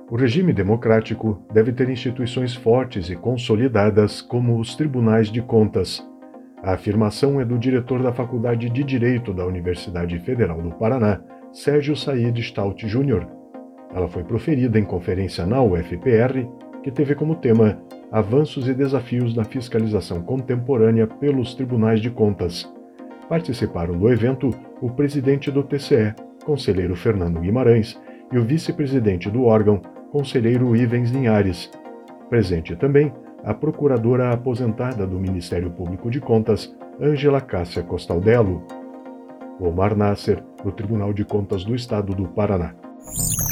O regime democrático deve ter instituições fortes e consolidadas como os tribunais de contas. A afirmação é do diretor da Faculdade de Direito da Universidade Federal do Paraná, Sérgio Said Stout Júnior. Ela foi proferida em conferência na UFPR, que teve como tema Avanços e Desafios na Fiscalização Contemporânea pelos Tribunais de Contas. Participaram do evento o presidente do TCE, conselheiro Fernando Guimarães, e o vice-presidente do órgão, conselheiro Ivens Linhares. Presente também a procuradora aposentada do Ministério Público de Contas, Ângela Cássia Costaldello. Omar Nasser, do Tribunal de Contas do Estado do Paraná.